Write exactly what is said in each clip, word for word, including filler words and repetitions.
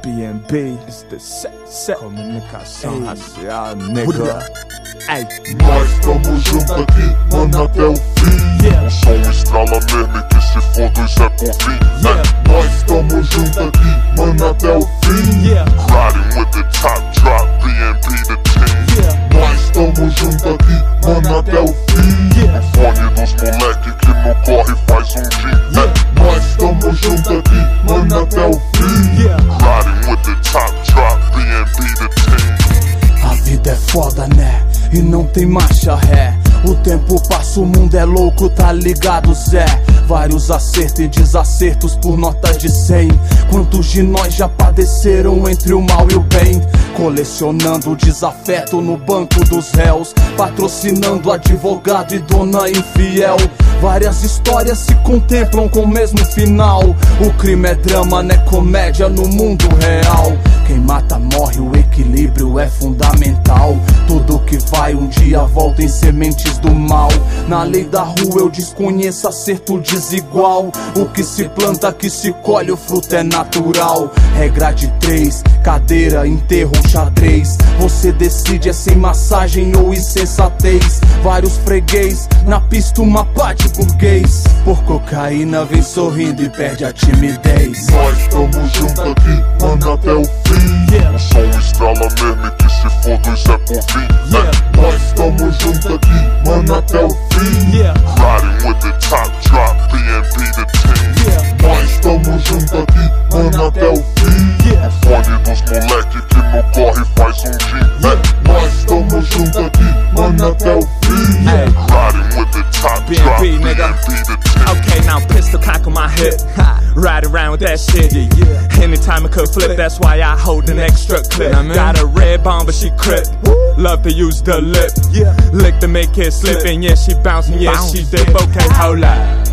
B N B, it's the set, set. Comunicação racial, nigga. Ay. Nós tamo junto aqui, mano, até o fim. Yeah. O som estrala mesmo e que se foda os é por fim. Yeah. É. Nós tamo junto aqui, mano, até o fim. Yeah. Riding with the top drop, B N B the team. Yeah. Nós tamo junto aqui, mano, até o fim. Yeah. O fone dos moleque que no corre faz um dia. Yeah. É. Nós tamo junto aqui, mano, até o fim. Yeah. Riding with the top drop, B N B the team. A vida é foda, né? E não tem marcha ré. O tempo passa, o mundo é louco, tá ligado, Zé? Vários acertos e desacertos por notas de cem. Quantos de nós já padeceram entre o mal e o bem? Colecionando desafeto no banco dos réus, patrocinando advogado e dona infiel. Várias histórias se contemplam com o mesmo final. O crime é drama, não é comédia no mundo real. Quem mata morre, o equilíbrio é fundamental. Tudo que vai um dia volta em sementes do mal. Na lei da rua eu desconheço acerto desigual. O que se planta que se colhe, o fruto é natural. Regra de três, cadeira, enterro, xadrez. Você decide, é sem massagem ou insensatez. Vários freguês, na pista uma pá de burguês. Por cocaína vem sorrindo e perde a timidez. Nós tamo junto aqui, mano, até o fim. Yeah. O som estrala mesmo e que se foda os é por fim. Yeah. É. Nós tamo junto aqui, mano, até o fim. Yeah. Riding with the top drop, B N B the team. Yeah. Nós tamo junto aqui, mano, até o fim. Yeah. O fone dos moleque que no corre faz um dia. Yeah. É. Nós tamo junto aqui, mano, até o fim. Yeah. Riding with the top B N B, drop, B N B nigga. the team. Okay, now pistol cock on my hip, ha. Ride around with that shit. Yeah, yeah. Anytime I could flip, that's why I hold an extra clip. Nah, got a red bomb, but she crip. Love to use the lip, yeah. Lick to make it slip, and yeah, she bouncing, yeah, she dip. Okay, hold up.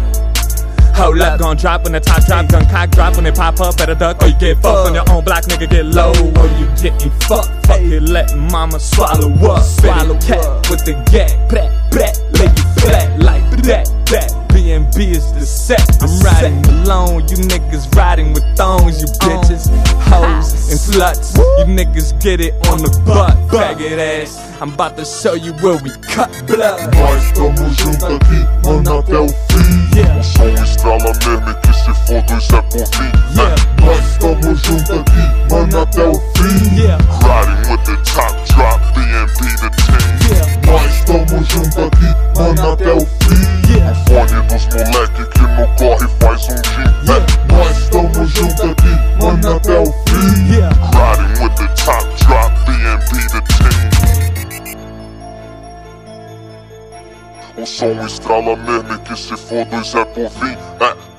Hold up, gon' drop when the top drop, gun cock drop when they pop up. Better duck or you get fucked on your own block, nigga get low. Or you getting fucked, fuck it, let mama swallow up. Swallow cat with the gag, brat, brat, lay you flat like that, that. B N B is the set. I'm riding alone, you niggas riding with thongs, you bitches, hoes, and sluts. You niggas get it on the butt, faggot ass. I'm about to show you where we cut blood. Nós tamo junto aqui, mano, até o fim. Yeah. O som estrala mesmo e que se foda os é por fim. Yeah. É. Nós tamo junto aqui, mano, até o fim. Yeah. Riding with the top drop, B N B the team. Yeah. Nós tamo junto aqui, mano, até o fim. Yeah. O fone dos moleque que no corre faz um dia. Yeah. É. Nós tamo junto aqui, mano, até o fim. Yeah. Riding with the top drop, B N B the team. O som estrala mesmo e que se foda os é por fim. É.